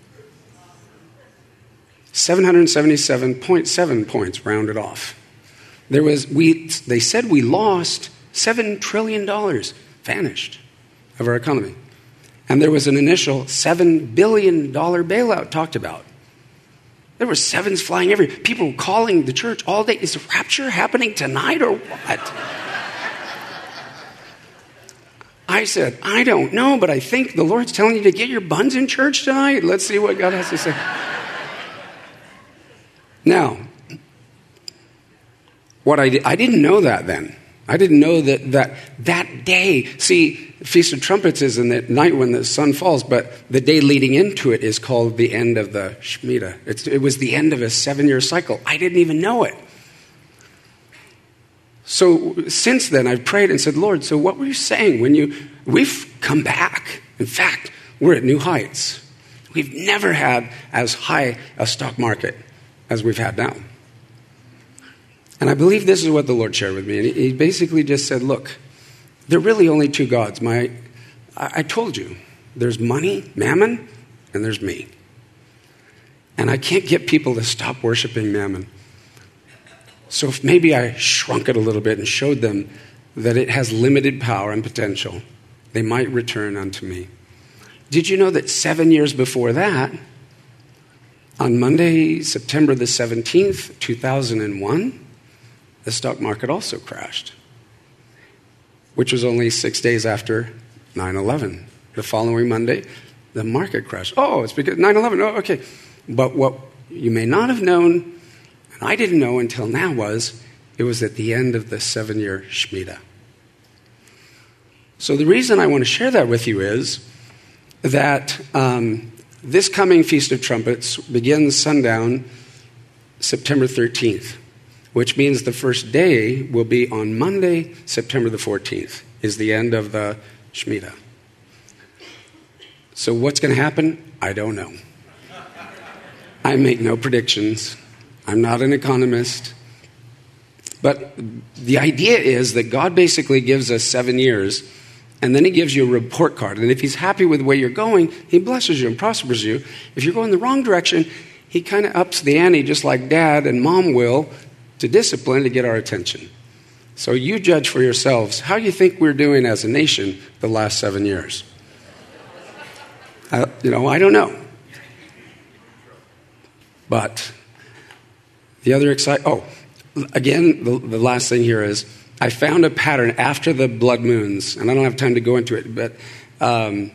777.7 points rounded off. They said we lost $7 trillion, vanished, of our economy. And there was an initial $7 billion bailout talked about. There were sevens flying everywhere. People calling the church all day. Is the rapture happening tonight or what? I said, I don't know, but I think the Lord's telling you to get your buns in church tonight. Let's see what God has to say. Now, what I didn't know that then. I didn't know that day. See, Feast of Trumpets is in the night when the sun falls, but the day leading into it is called the end of the Shemitah. It was the end of a 7-year cycle. I didn't even know it. So since then, I've prayed and said, Lord, so what were you saying we've come back. In fact, we're at new heights. We've never had as high a stock market as we've had now. And I believe this is what the Lord shared with me. And he basically just said, look, there are really only two gods. I told you, there's money, mammon, and there's me. And I can't get people to stop worshiping mammon. So if maybe I shrunk it a little bit and showed them that it has limited power and potential, they might return unto me. Did you know that 7 years before that, on Monday, September the 17th, 2001, the stock market also crashed, which was only 6 days after 9/11. The following Monday, the market crashed. Oh, it's because 9/11. Oh, okay. But what you may not have known, and I didn't know until now, it was at the end of the 7-year Shemitah. So the reason I want to share that with you is that this coming Feast of Trumpets begins sundown September 13th, which means the first day will be on Monday, September the 14th, is the end of the Shemitah. So what's going to happen? I don't know. I make no predictions. I'm not an economist. But the idea is that God basically gives us 7 years, and then he gives you a report card. And if he's happy with the way you're going, he blesses you and prospers you. If you're going the wrong direction, he kind of ups the ante just like dad and mom will to discipline to get our attention. So you judge for yourselves. How do you think we're doing as a nation the last 7 years? I don't know. But the other again, the last thing here is I found a pattern after the blood moons, and I don't have time to go into it, but in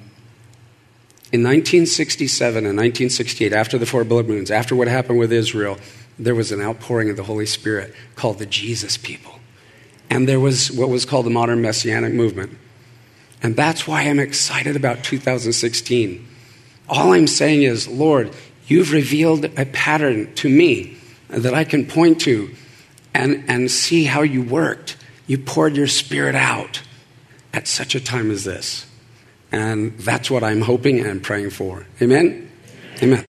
1967 and 1968, after the 4 blood moons, after what happened with Israel, there was an outpouring of the Holy Spirit called the Jesus people. And there was what was called the modern Messianic movement. And that's why I'm excited about 2016. All I'm saying is, Lord, you've revealed a pattern to me that I can point to and see how you worked. you poured your Spirit out at such a time as this. And that's what I'm hoping and praying for. Amen? Amen.